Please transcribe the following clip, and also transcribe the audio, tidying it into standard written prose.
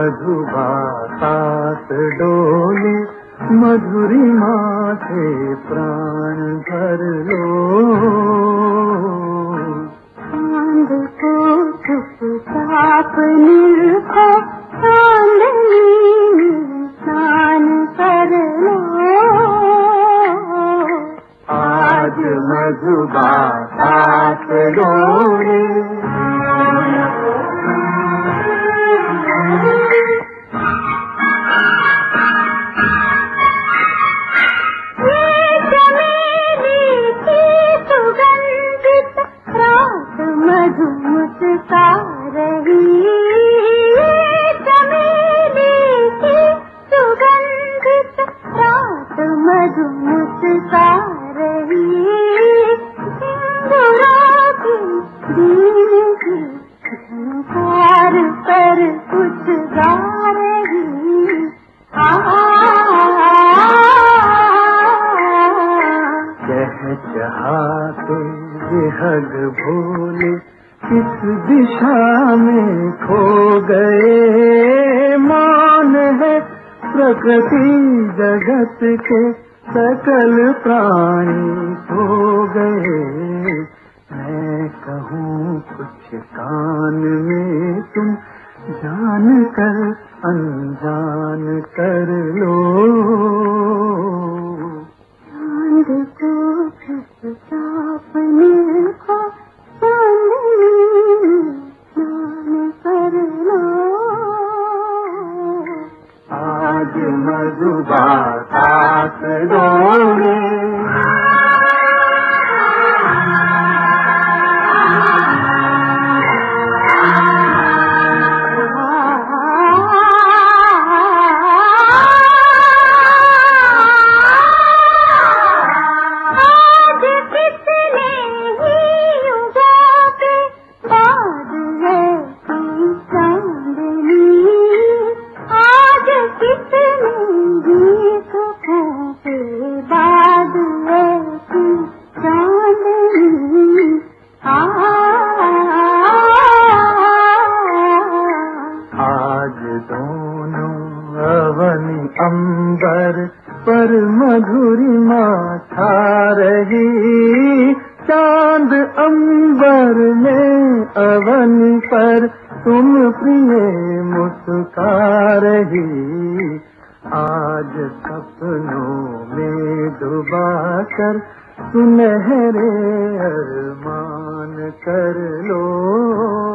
मधुबातात डोले मधुरिमा से प्राण भर लो। चांद को चुपचाप निरखो, चांदनी में स्नान कर लो। आज मधुबातात डोले। मुस्का रही चमेली की सुगंधित रात, मधु मुस्का रही दिन की झंकार पर कुछ गा रही। चहचहाते बेहद भोले किस दिशा में खो गए। मान है प्रकृति जगत के सकल प्राणी सो गए। मैं कहूँ कुछ कान में तुम जान कर अनजान कर लो। चांद को चुपचाप निरखो, चांदनी स्नान कर लो। आज मधुबातात डोले। अंबर पर मधुरिमा छा रही। चांद अंबर में अवन पर तुम प्रिय मुस्का रही। आज सपनों में डुबा कर सुनहरे अरमान कर लो।